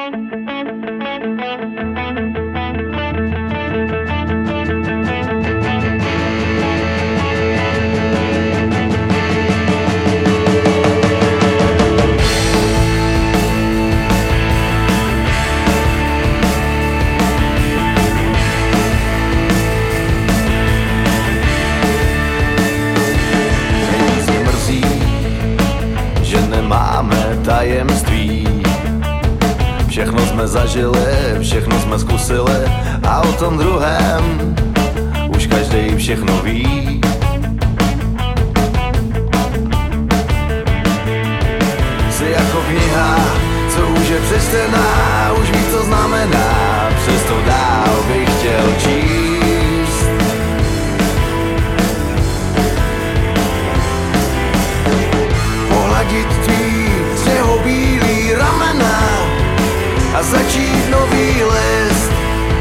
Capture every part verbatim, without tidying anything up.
Máme tajemství, všechno jsme zažili, všechno jsme zkusili a o tom druhém už každej všechno ví. Jsi jako kniha, co už je přečtená, už víš, co znamená, přesto dál bych chtěl číst. Pohladit tvý sněhobílý ramena a začít nový list.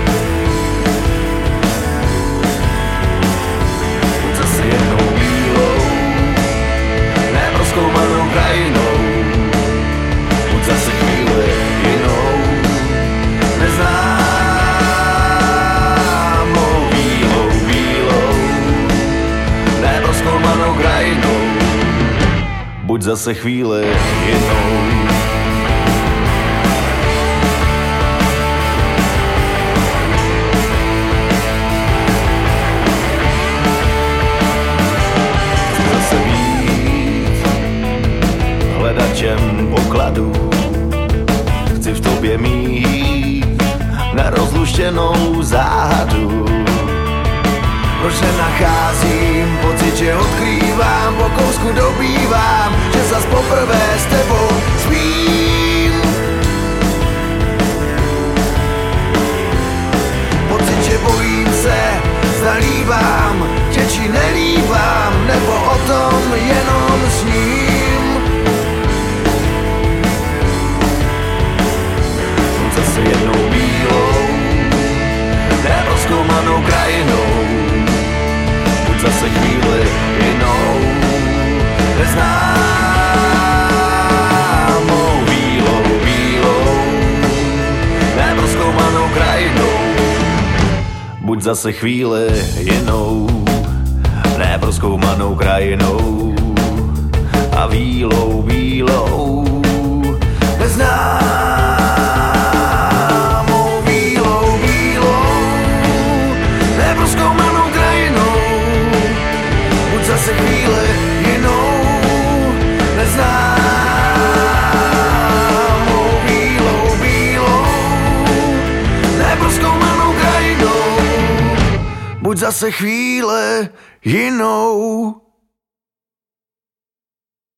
Buď zase jednou bílou, neprozkoumanou krajinou, buď zase chvíli jinou, neznámou bílou, bílou, neprozkoumanou krajinou, buď zase chvíli jinou. Chci zase být hledačem pokladů, chci v tobě mít nerozluštěnou záhadu. Proč nenacházím pocit, že odkrývám, po kousku dobývám, že zas poprvé s tebou spím. Pocit, že bojím se, zalívám, tě či nelívám, nebo o tom jenom sním. Zase jednou bílou, neprozkoumanou krajinou, zase chvíli jinou, neznámou bílou, bílou, neprozkoumanou krajinou, buď zase chvíli jinou, neprozkoumanou krajinou a bílou, bílou, neznámou bílou, bílou, neprozkoumanou krajinou, zase chvíli jinou, neznámou bílou, bílou, neprozkoumanou krajinou, buď zase chvíli jinou.